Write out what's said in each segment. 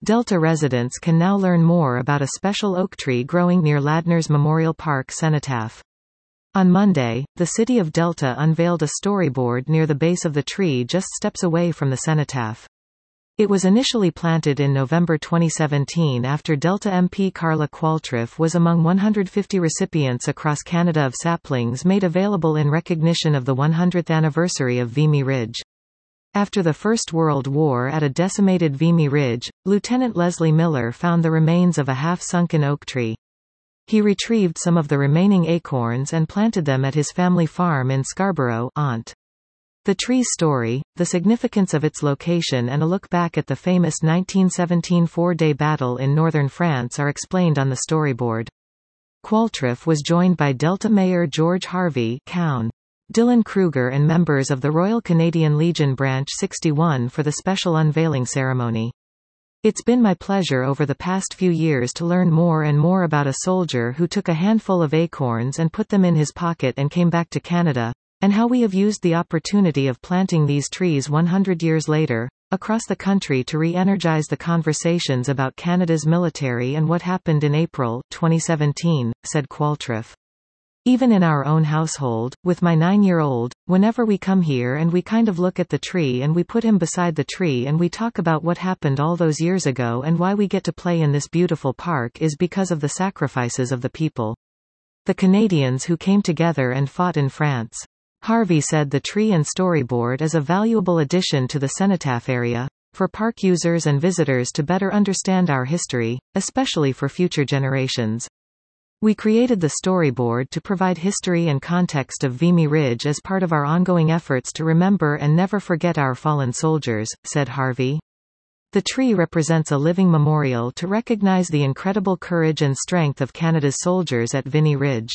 Delta residents can now learn more about a special oak tree growing near Ladner's Memorial Park cenotaph. On Monday, the city of Delta unveiled a storyboard near the base of the tree just steps away from the cenotaph. It was initially planted in November 2017 after Delta MP Carla Qualtriff was among 150 recipients across Canada of saplings made available in recognition of the 100th anniversary of Vimy Ridge. After the First World War at a decimated Vimy Ridge, Lieutenant Leslie Miller found the remains of a half-sunken oak tree. He retrieved some of the remaining acorns and planted them at his family farm in Scarborough, Ont. The tree's story, the significance of its location and a look back at the famous 1917 four-day battle in northern France are explained on the storyboard. Qualtriff was joined by Delta Mayor George Harvey Cown, Dylan Kruger and members of the Royal Canadian Legion Branch 61 for the special unveiling ceremony. It's been my pleasure over the past few years to learn more and more about a soldier who took a handful of acorns and put them in his pocket and came back to Canada, and how we have used the opportunity of planting these trees 100 years later, across the country to re-energize the conversations about Canada's military and what happened in April 2017, said Qualtriff. Even in our own household, with my 9-year-old, whenever we come here and we kind of look at the tree and we put him beside the tree and we talk about what happened all those years ago and why we get to play in this beautiful park is because of the sacrifices of the people. The Canadians who came together and fought in France. Harvey said the tree and storyboard is a valuable addition to the cenotaph area, for park users and visitors to better understand our history, especially for future generations. We created the storyboard to provide history and context of Vimy Ridge as part of our ongoing efforts to remember and never forget our fallen soldiers, said Harvey. The tree represents a living memorial to recognize the incredible courage and strength of Canada's soldiers at Vimy Ridge.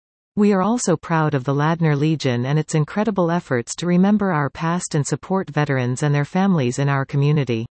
We are also proud of the Ladner Legion and its incredible efforts to remember our past and support veterans and their families in our community.